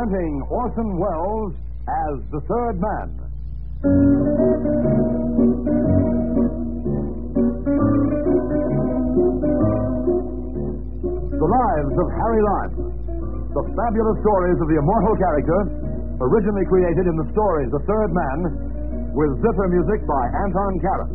presenting Orson Welles as the Third Man. The Lives of Harry Lime. The fabulous stories of the immortal character, originally created in the stories The Third Man, with zither music by Anton Karas.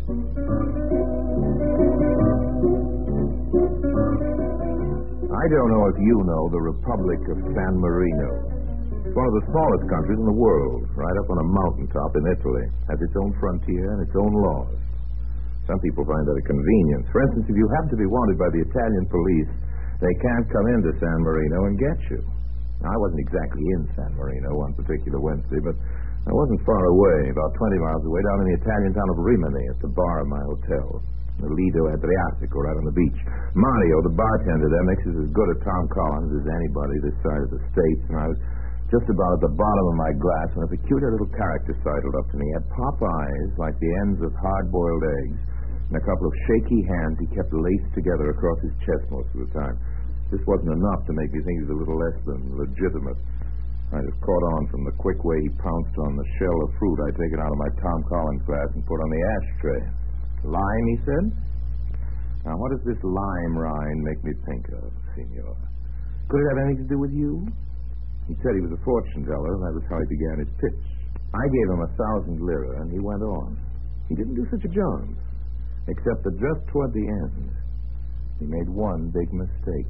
I don't know if you know the Republic of San Marino. It's one of the smallest countries in the world, right up on a mountaintop in Italy. Has its own frontier and its own laws. Some people find that a convenience. For instance, if you happen to be wanted by the Italian police, they can't come into San Marino and get you. Now, I wasn't exactly in San Marino one particular Wednesday, but I wasn't far away, about 20 miles away, down in the Italian town of Rimini at the bar of my hotel. The Lido Adriatico, right on the beach. Mario, the bartender there, makes us as good a Tom Collins as anybody this side of the States, and I was just about at the bottom of my glass when a peculiar little character sidled up to me. He had pop eyes like the ends of hard-boiled eggs, and a couple of shaky hands he kept laced together across his chest most of the time. This wasn't enough to make me think he was a little less than legitimate. I just caught on from the quick way he pounced on the shell of fruit I'd taken out of my Tom Collins glass and put on the ashtray. Lime, he said? Now, what does this lime rind make me think of, senor? Could it have anything to do with you? He said he was a fortune teller, and that was how he began his pitch. I gave him 1,000 lira, and he went on. He didn't do such a job, except that just toward the end, he made one big mistake.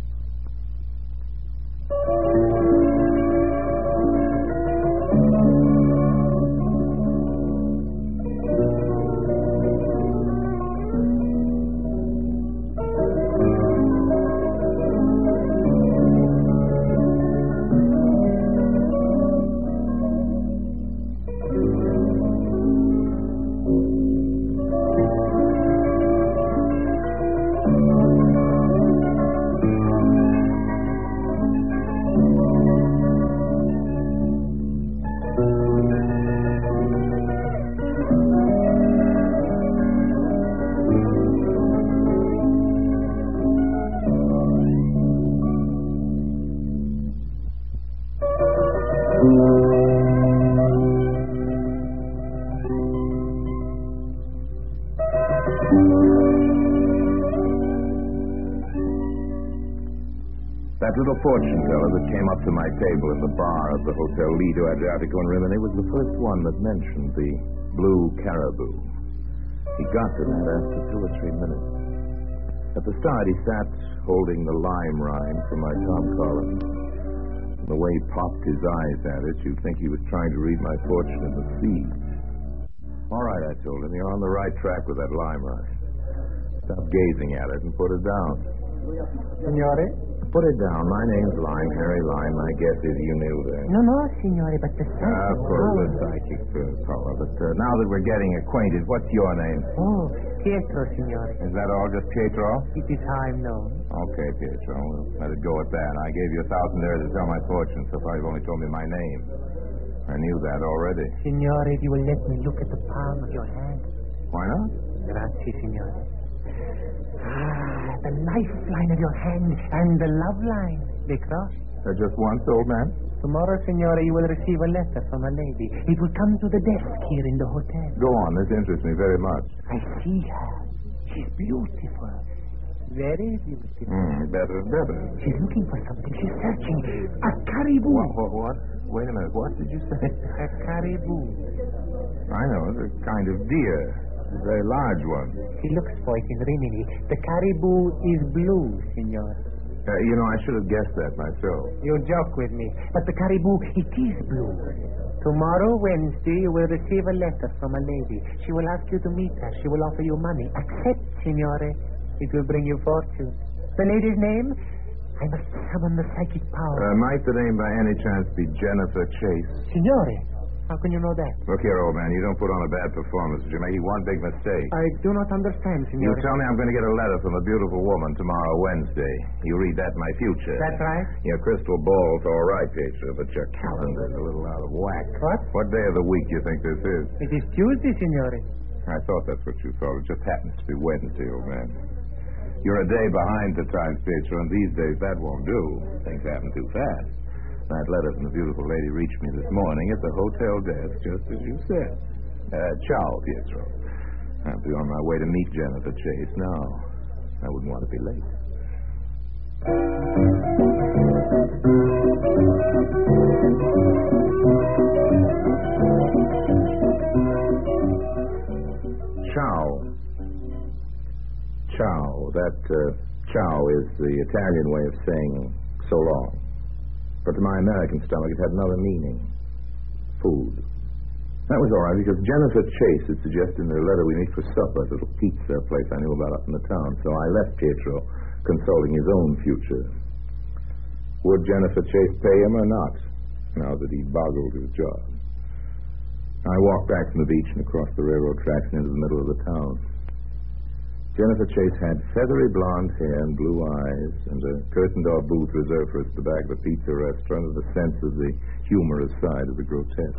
That little fortune teller that came up to my table in the bar of the Hotel Lido Adriatico in Rimini was the first one that mentioned the blue caribou. He got to that after 2 or 3 minutes. At the start, he sat holding the lime rind from my Tom Collins. And the way he popped his eyes at it, you'd think he was trying to read my fortune in the sea. All right, I told him, you're on the right track with that lime rind. Stop gazing at it and put it down. Signore? Put it down. My name's Lime, Harry Lime. My guess is you knew that. No, signore, but the psychic Of course, the psychic power. But now that we're getting acquainted, what's your name? Oh, Pietro, signore. Is that all, just Pietro? It is how I'm known. Okay, Pietro. We'll let it go at that. I gave you 1,000 lira to tell my fortune. So far, you've only told me my name. I knew that already. Signore, if you will let me look at the palm of your hand. Why not? Grazie, signore. The lifeline of your hand and the love line. They cross. Just once, old man? Tomorrow, signore, you will receive a letter from a lady. It will come to the desk here in the hotel. Go on. This interests me very much. I see her. She's beautiful. Very beautiful. Better. She's looking for something. She's searching. A caribou. What? Wait a minute. What did you say? A caribou. I know. It's a kind of deer. A very large one. She looks for it in Rimini. The caribou is blue, signor. I should have guessed that myself. You joke with me. But the caribou, it is blue. Tomorrow, Wednesday, you will receive a letter from a lady. She will ask you to meet her. She will offer you money. Accept, signore. It will bring you fortune. The lady's name? I must summon the psychic power. Might the name by any chance be Jennifer Chase? Signore, how can you know that? Look here, old man. You don't put on a bad performance. You're making one big mistake. I do not understand, You signore. tell me I'm going to get a letter from a beautiful woman tomorrow, Wednesday. You read that in my future. That's right. Your crystal ball's all right, Pietro, but your calendar's a little out of whack. What? What day of the week do you think this is? It is Tuesday, signore. I thought that's what you thought. It just happens to be Wednesday, old man. You're a day behind the times, Pietro, and these days that won't do. Things happen too fast. That letter from the beautiful lady reached me this morning at the hotel desk, just as you said. Ciao, Pietro. I'll be on my way to meet Jennifer Chase now. I wouldn't want to be late. Ciao. Ciao. That ciao is the Italian way of saying so long. But to my American stomach, it had another meaning. Food. That was all right, because Jennifer Chase had suggested in her letter we meet for supper at a little pizza place I knew about up in the town. So I left Pietro consulting his own future. Would Jennifer Chase pay him or not, now that he boggled his job? I walked back from the beach and across the railroad tracks and into the middle of the town. Jennifer Chase had feathery blonde hair and blue eyes, and a curtained-off booth reserved for us at the back of the pizza restaurant with a sense of the humorous side of the grotesque.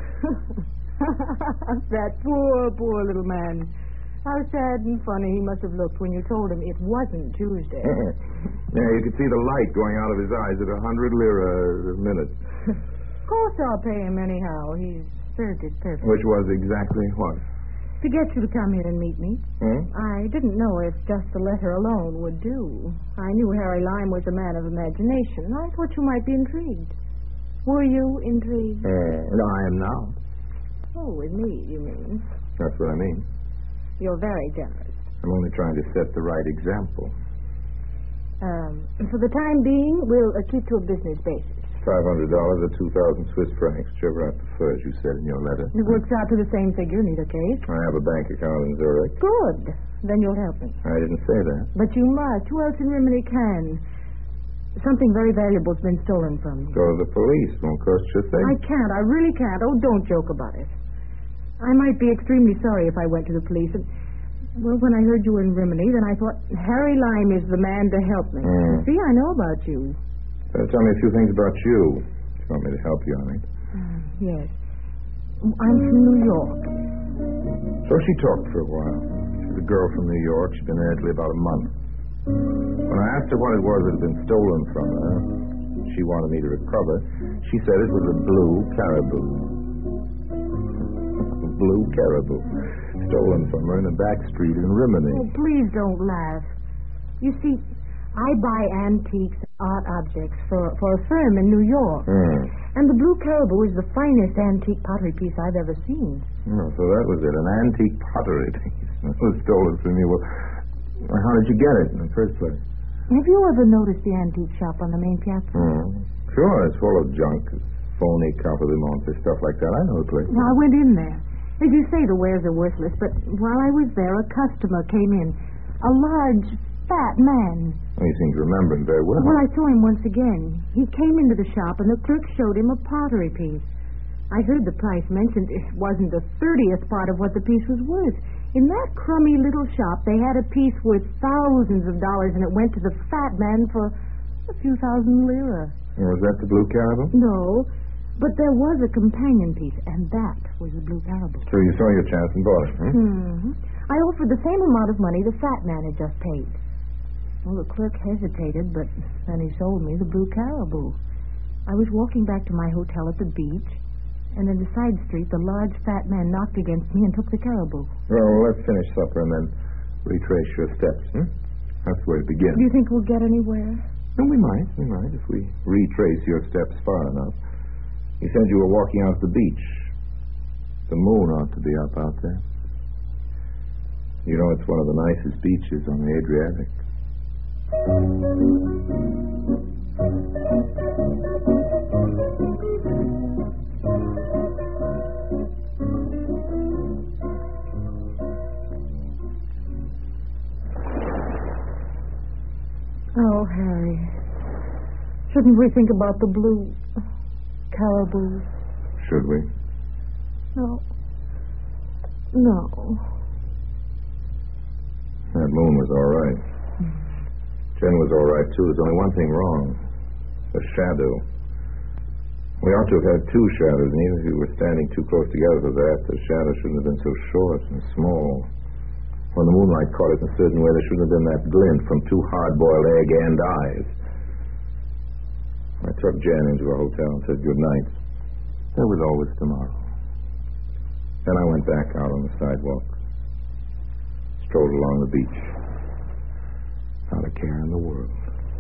That poor little man. How sad and funny he must have looked when you told him it wasn't Tuesday. Yeah, you could see the light going out of his eyes at 100 lira a minute. Of course I'll pay him anyhow. He's served his purpose. Which was exactly what? To get you to come here and meet me. I didn't know if just the letter alone would do. I knew Harry Lime was a man of imagination. I thought you might be intrigued. Were you intrigued? No, I am now. Oh, with me, you mean? That's what I mean. You're very generous. I'm only trying to set the right example. For the time being, we'll keep to a business basis. $500 or 2,000 Swiss francs, whichever I prefer, as you said in your letter. It works out to the same figure in either case. I have a bank account in Zurich. Good. Then you'll help me. I didn't say that. But you must. Who else in Rimini can? Something very valuable's been stolen from me. Go to the police. Won't cost you a thing. I can't. I really can't. Oh, don't joke about it. I might be extremely sorry if I went to the police. And, well, when I heard you were in Rimini, then I thought, Harry Lime is the man to help me. See, I know about you. Tell me a few things about you. If you want me to help you, I mean. Yes. I'm from New York. So she talked for a while. She's a girl from New York. She's been there Italy about a month. When I asked her what it was that had been stolen from her, she wanted me to recover. She said it was a blue caribou. A blue caribou. Stolen from her in a back street in Rimini. Oh, please don't laugh. You see, I buy antiques and art objects for a firm in New York. And the blue caribou is the finest antique pottery piece I've ever seen. Oh, so that was it, an antique pottery piece. It was stolen from you. Well, how did you get it in the first place? Have you ever noticed the antique shop on the main piazza? Sure, it's full of junk. Phony, copper de monte, stuff like that. I know the place. Well, I went in there. As you say, the wares are worthless, but while I was there, a customer came in. A large, fat man. Well, you seem to remember him very well. Well, I saw him once again. He came into the shop, and the clerk showed him a pottery piece. I heard the price mentioned. It wasn't the 30th part of what the piece was worth. In that crummy little shop, they had a piece worth thousands of dollars, and it went to the fat man for a few thousand lira. Was that the blue caribou? No, but there was a companion piece, and that was the blue caribou. So you saw your chance and bought it, I offered the same amount of money the fat man had just paid. Well, the clerk hesitated, but then he sold me the blue caribou. I was walking back to my hotel at the beach, and in the side street, the large fat man knocked against me and took the caribou. Well, let's finish supper and then retrace your steps, That's where it begins. Do you think we'll get anywhere? No, we might, if we retrace your steps far enough. You said you were walking out to the beach. The moon ought to be up out there. You know, it's one of the nicest beaches on the Adriatic. Oh, Harry. Shouldn't we think about the blue caribou? Should we? No. That moon was all right. Jen was all right, too. There's only one thing wrong. The shadow. We ought to have had two shadows, and even if we were standing too close together for that, the shadow shouldn't have been so short and small. When the moonlight caught it in a certain way, there shouldn't have been that glint from two hard-boiled egg and eyes. I took Jen into a hotel and said good night. There was always tomorrow. Then I went back out on the sidewalk, strolled along the beach, not a care in the world.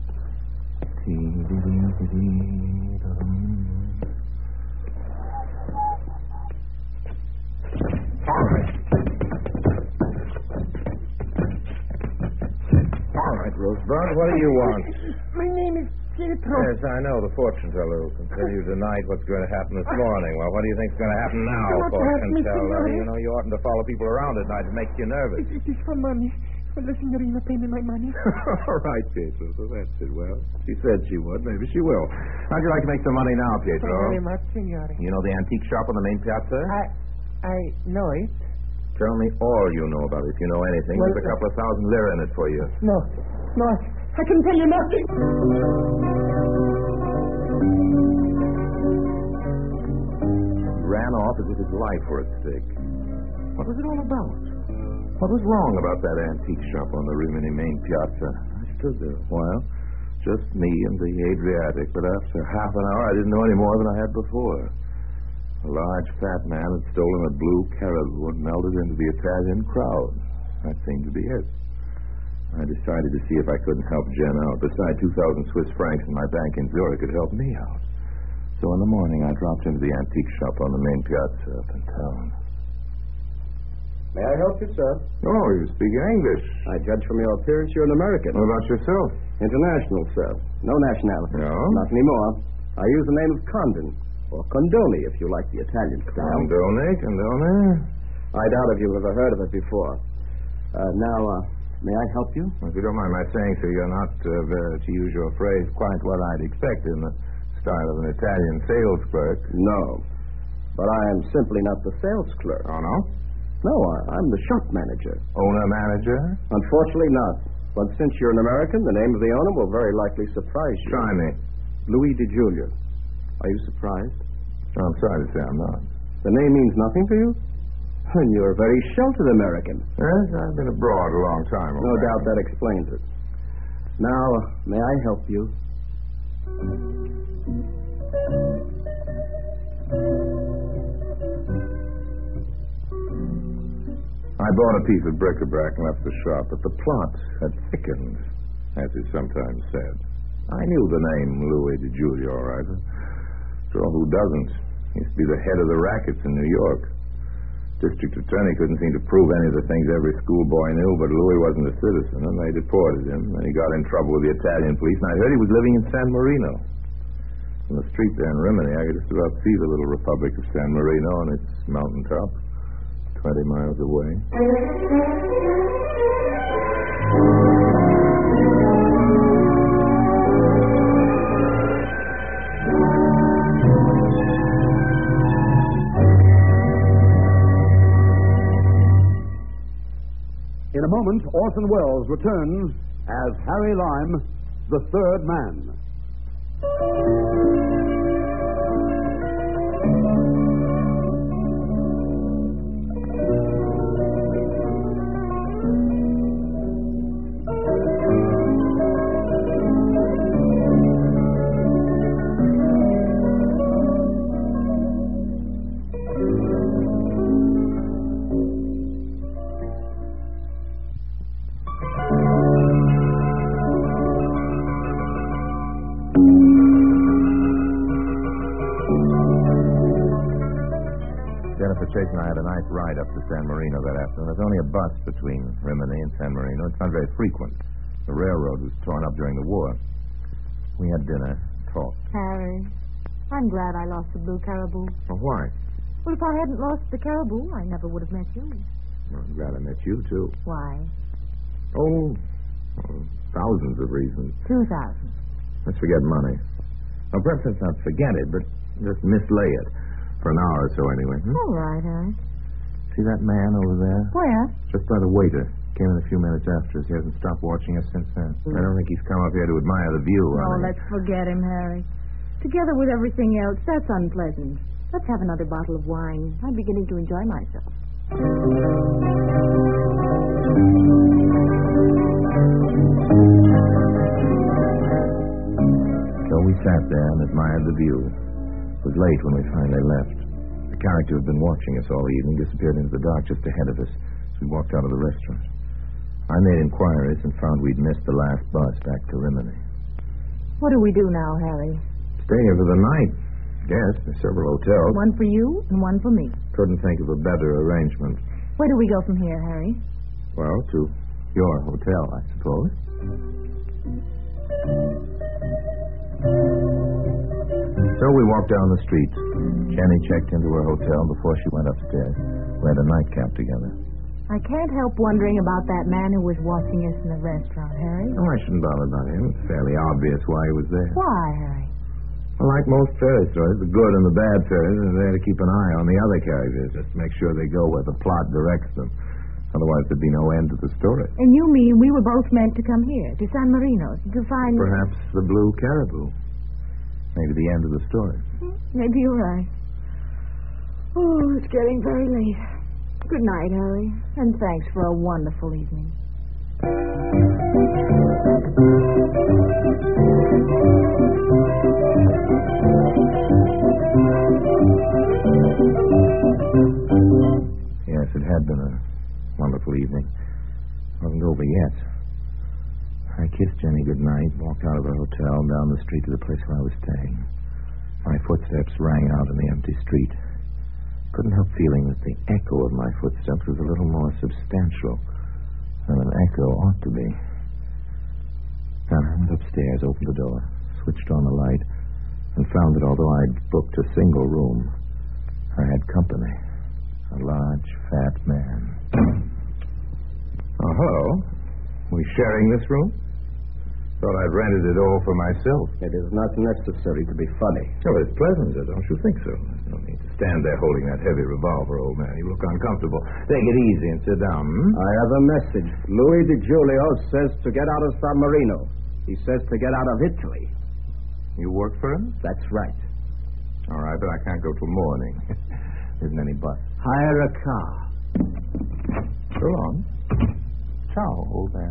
All right, Rosebud, what do you want? My name is Pietro. Yes, I know, the fortune teller who can tell you tonight what's going to happen this morning. Well, what do you think's going to happen now, Do not hurt fortune me, teller? signore. You know, you oughtn't to follow people around at night. It makes you nervous. It is for money. Will the signorina pay me my money? All right, Pietro, so that's it. Well, she said she would. Maybe she will. How'd you like to make some money now, Pietro? Very much, signore. You know the antique shop on the main piazza? I know it. Tell me all you know about it. If you know anything, Well, there's a couple of thousand lira in it for you. No, I can tell you nothing. Ran off as if his life were at stake. What was it all about? What was wrong about that antique shop on the Rimini main piazza? I stood there a while, just me and the Adriatic, but after half an hour I didn't know any more than I had before. A large fat man had stolen a blue caribou and melted into the Italian crowd. That seemed to be it. I decided to see if I couldn't help Jen out. Besides, 2,000 Swiss francs in my bank in Zurich could help me out. So in the morning, I dropped into the antique shop on the main piazza up in town. May I help you, sir? Oh, you speak English. I judge from your appearance you're an American. What about yourself? International, sir. No nationality. No? Not anymore. I use the name of Condon, or Condoni, if you like the Italian style. Condone. I doubt if you've ever heard of it before. Now, may I help you? If you don't mind my saying so, you're not, to use your phrase, quite what I'd expect in the style of an Italian sales clerk. No. But I am simply not the sales clerk. Oh, no? No, I'm the shop manager. Owner-manager? Unfortunately not. But since you're an American, the name of the owner will very likely surprise you. Try me. Louis DeJulia. Are you surprised? I'm sorry to say I'm not. The name means nothing to you? And you're a very sheltered American. Yes, I've been abroad a long time. No doubt that explains it. Now, may I help you? I bought a piece of bric-a-brac and left the shop, but the plot had thickened, as is sometimes said. I knew the name Louis DeJulia, all right. So who doesn't? He used to be the head of the rackets in New York. District attorney couldn't seem to prove any of the things every schoolboy knew, but Louis wasn't a citizen, and they deported him. And he got in trouble with the Italian police, and I heard he was living in San Marino. In the street there in Rimini, I could just about see the little republic of San Marino on its mountaintop, 20 miles away. In a moment, Orson Welles returns as Harry Lime, the third man. Jennifer Chase and I had a nice ride up to San Marino that afternoon. There's only a bus between Rimini and San Marino. It's not very frequent. The railroad was torn up during the war. We had dinner, talked. Harry, I'm glad I lost the blue caribou. Well, why? Well, if I hadn't lost the caribou, I never would have met you. Well, I'm glad I met you, too. Why? Oh, thousands of reasons. 2,000. Let's forget money. Well, perhaps let's not forget it, but just mislay it. For an hour or so, anyway. All right, Harry. See that man over there? Where? Just by the waiter. Came in a few minutes after us. He hasn't stopped watching us since then. I don't think he's come up here to admire the view. Oh, let's forget him, Harry. Together with everything else, that's unpleasant. Let's have another bottle of wine. I'm beginning to enjoy myself. So we sat there and admired the view. It was late when we finally left. The character who had been watching us all evening disappeared into the dark just ahead of us as we walked out of the restaurant. I made inquiries and found we'd missed the last bus back to Rimini. What do we do now, Harry? Stay here for the night. Yes, there's several hotels. One for you and one for me. Couldn't think of a better arrangement. Where do we go from here, Harry? Well, to your hotel, I suppose. So we walked down the street. Jenny checked into her hotel before she went upstairs. We had a nightcap together. I can't help wondering about that man who was watching us in the restaurant, Harry. Oh, I shouldn't bother about him. It's fairly obvious why he was there. Why, Harry? Well, like most fairy stories, the good and the bad fairies are there to keep an eye on the other characters, just to make sure they go where the plot directs them. Otherwise, there'd be no end to the story. And you mean we were both meant to come here, to San Marino, to find... Perhaps the blue caribou. Maybe the end of the story. Maybe you're right. Oh, it's getting very late. Good night, Harry, and thanks for a wonderful evening. Yes, it had been a wonderful evening. It wasn't over yet. I kissed Jenny goodnight, walked out of the hotel and down the street to the place where I was staying. My footsteps rang out in the empty street. Couldn't help feeling that the echo of my footsteps was a little more substantial than an echo ought to be. Then I went upstairs, opened the door, switched on the light, and found that although I'd booked a single room, I had company. A large, fat man. Oh, hello. We sharing this room? Thought I'd rented it all for myself. It is not necessary to be funny. Oh, it's pleasant, don't you think so? There's no need to stand there holding that heavy revolver, old man. You look uncomfortable. Take it easy and sit down. I have a message. Louis DiGiulio says to get out of San Marino. He says to get out of Italy. You work for him? That's right. All right, but I can't go till morning. Isn't any bus. Hire a car. So long. Ciao, old man.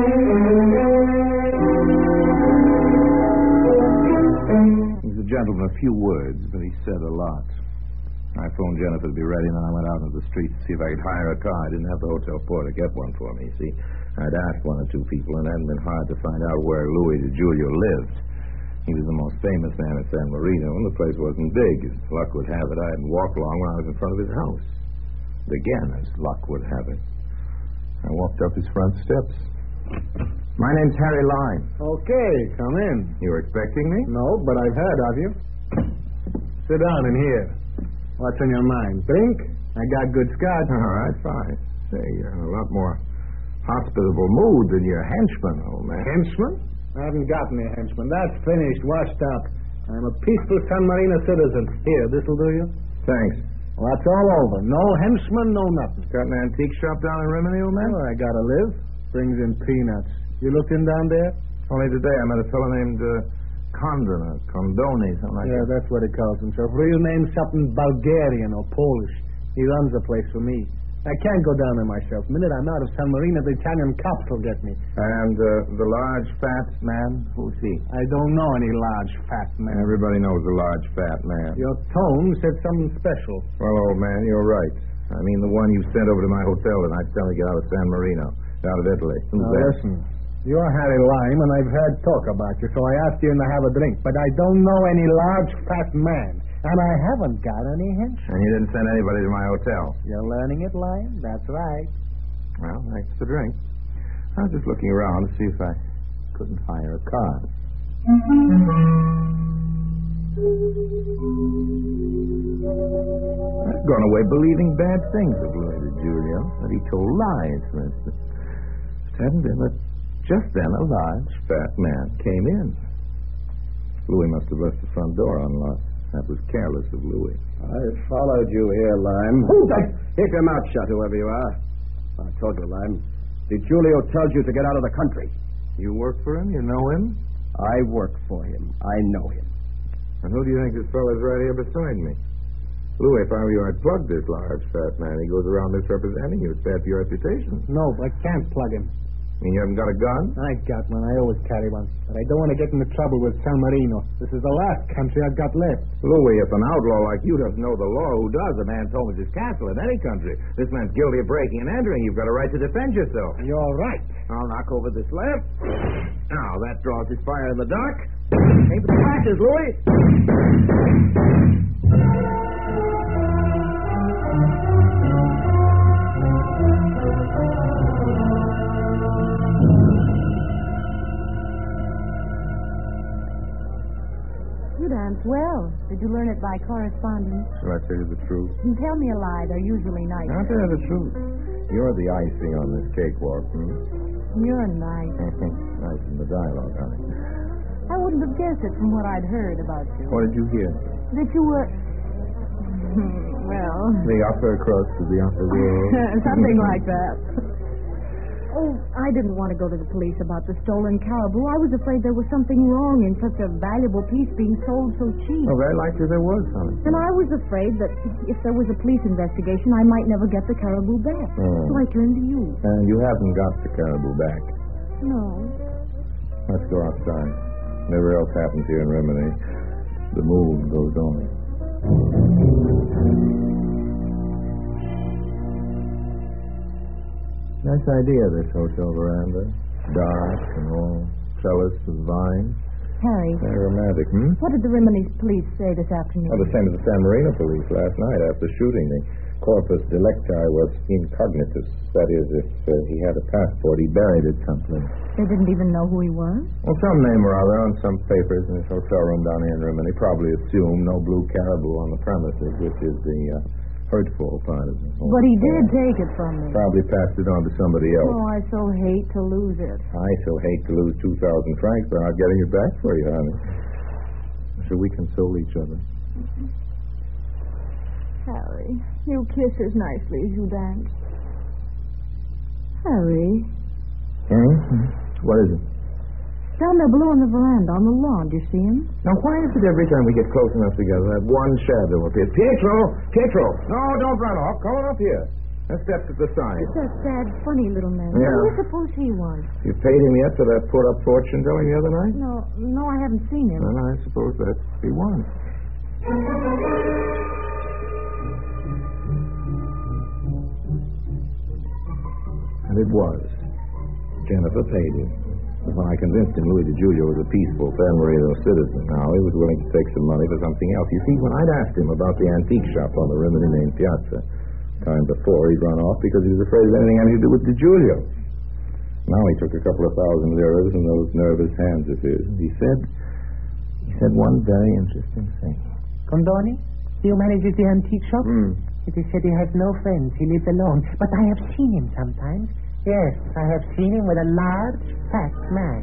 He's a gentleman, a few words, but he said a lot. I phoned Jennifer to be ready, and then I went out into the street to see if I could hire a car. I didn't have the hotel porter get one for me, you see. I'd asked one or two people, and it hadn't been hard to find out where Louis DiGiulio lived. He was the most famous man at San Marino, and the place wasn't big. As luck would have it, I hadn't walked long when I was in front of his house. But again, as luck would have it, I walked up his front steps. My name's Harry Lime. Okay, come in. You were expecting me? No, but I've heard of you. Sit down in here. What's on your mind? Drink? I got good scotch. All right, fine. Say, you're in a lot more hospitable mood than your henchman, old man. Henchman? I haven't got any henchman. That's finished, washed up. I'm a peaceful San Marino citizen. Here, this'll do you. Thanks. Well, that's all over. No henchman, no nothing. Got an antique shop down in Rimini, old man? Oh, I gotta live. Brings in peanuts. You looked in down there? Only today I met a fellow named Condon or Condoni, something like Yeah, that. that's what he calls himself. Real name something Bulgarian or Polish. He runs the place for me. I can't go down there myself. The minute I'm out of San Marino, the Italian cops will get me. And the large, fat man, who's he? I don't know any large, fat man. Everybody knows a large, fat man. Your tone said something special. Well, old man, you're right. I mean the one you sent over to my hotel tonight to tell me to get out of San Marino, out of Italy. Who's Now, that? listen. You're Harry Lime, and I've heard talk about you, so I asked you in to have a drink. But I don't know any large, fat man. And I haven't got any henchman. And you didn't send anybody to my hotel? You're learning it, Lime? That's right. Well, thanks for the drink. I was just looking around to see if I couldn't hire a car. I've gone away believing bad things of Louis DiGiulio, that he told lies, for instance. It hadn't been that just then a large, fat man came in. Louis must have left the front door unlocked. That was careless of Louis. I followed you here, Lime. Keep your mouth shut, whoever you are. I told you, Lime. DiGiulio tells you to get out of the country. You work for him? You know him? I work for him. I know him. And who do you think this fellow's right here beside me? Louis, if I were you, I'd plug this large, fat man. He goes around misrepresenting you. It's bad for your reputation. No, I can't plug him. mean you haven't got a gun? I got one. I always carry one. But I don't want to get into trouble with San Marino. This is the last country I've got left. Louis, if an outlaw like you doesn't know the law, who does? A man told me this castle in any country. This man's guilty of breaking and entering. You've got a right to defend yourself. You're right. I'll knock over this lamp. Now, that draws his fire in the dark. Aim for the flashes, Louis. You dance well. Did you learn it by correspondence? Shall I tell you the truth? And tell me a lie. They're usually nice. I'll tell you the truth. You're the icing on this cakewalk, You're nice. Nice in the dialogue, honey. I wouldn't have guessed it from what I'd heard about you. What did you hear? That you were... well... The upper crust of the upper world. Something like that. Oh, I didn't want to go to the police about the stolen caribou. I was afraid there was something wrong in such a valuable piece being sold so cheap. Oh, very likely there was, honey. And I was afraid that if there was a police investigation, I might never get the caribou back. So I turned to you. And you haven't got the caribou back. No. Let's go outside. Whatever else happens here in Rimini, the move goes on. Nice idea, this hotel veranda. Dark and all trellis of vines. Harry. Very romantic, What did the Rimini police say this afternoon? Well, the same as the San Marino police last night after shooting. The corpus delicti was incognitus. That is, if he had a passport, he buried it someplace. They didn't even know who he was? Well, some name or other on some papers in his hotel room down here in Rimini. Probably assumed no blue caribou on the premises, which is the hurtful part of it. But he did take it from me. Probably passed it on to somebody else. Oh, I so hate to lose it. I so hate to lose 2,000 francs by not getting it back for you, honey. So we console each other. Harry, you kiss as nicely as you dance. Harry. What is it? Down there below on the veranda, on the lawn. Do you see him? Now, why is it every time we get close enough together that one shadow appears? Pietro! No, don't run off. Come on up here. Let's step to the side. It's a sad, funny little man. Yeah. What do you suppose he was? You paid him yet for that put-up fortune telling the other night? No, I haven't seen him. Well, I suppose that's he won. And it was. Jennifer paid him. When I convinced him Louis DeJulio was a peaceful San Marino citizen, now he was willing to take some money for something else. You see, when I'd asked him about the antique shop on the Rimini main piazza, time before he'd run off because he was afraid of anything having to do with DeJulio. Now he took a couple of thousand liras in those nervous hands of his. He said one very interesting thing. Condoni, do you manage the antique shop? It is said he has no friends. He lives alone. But I have seen him sometimes. Yes, I have seen him with a large, fat man.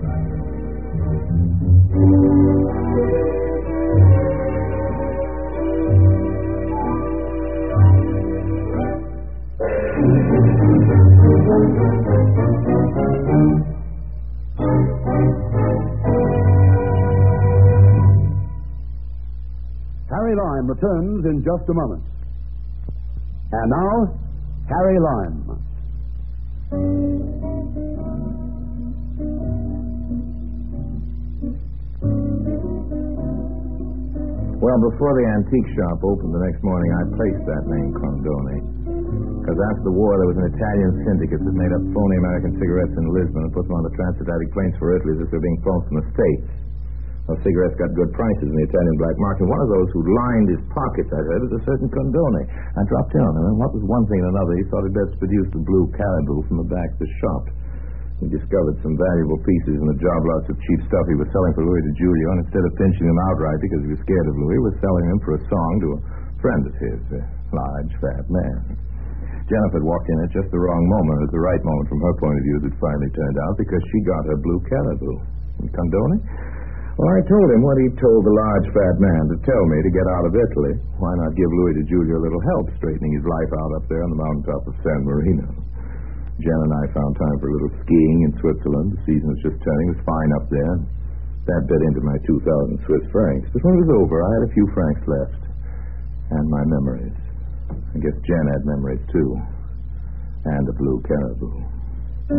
Harry Lime returns in just a moment. And now, Harry Lime. Well, before the antique shop opened the next morning, I placed that name, Condoni. Because after the war, there was an Italian syndicate that made up phony American cigarettes in Lisbon and put them on the transatlantic planes for Italy as if they were being flown from the States. Well, cigarettes got good prices in the Italian black market. One of those who lined his pockets, I heard, was a certain Condoni. I dropped in on him, and what was one thing and another, he thought he'd best produce the blue caribou from the back of the shop. He discovered some valuable pieces in the job lots of cheap stuff he was selling for Louis DeJulio, and instead of pinching him outright because he was scared of Louis, was selling him for a song to a friend of his, a large, fat man. Jennifer walked in at just the wrong moment, at the right moment from her point of view, as it finally turned out, because she got her blue caribou. And Condoni? Well, I told him what he told the large, fat man to tell me to get out of Italy. Why not give Louis DeJulio a little help straightening his life out up there on the mountaintop of San Marino? Jen and I found time for a little skiing in Switzerland. The season was just turning. It was fine up there. That bit into my 2,000 Swiss francs. But when it was over, I had a few francs left. And my memories. I guess Jen had memories, too. And a blue caribou.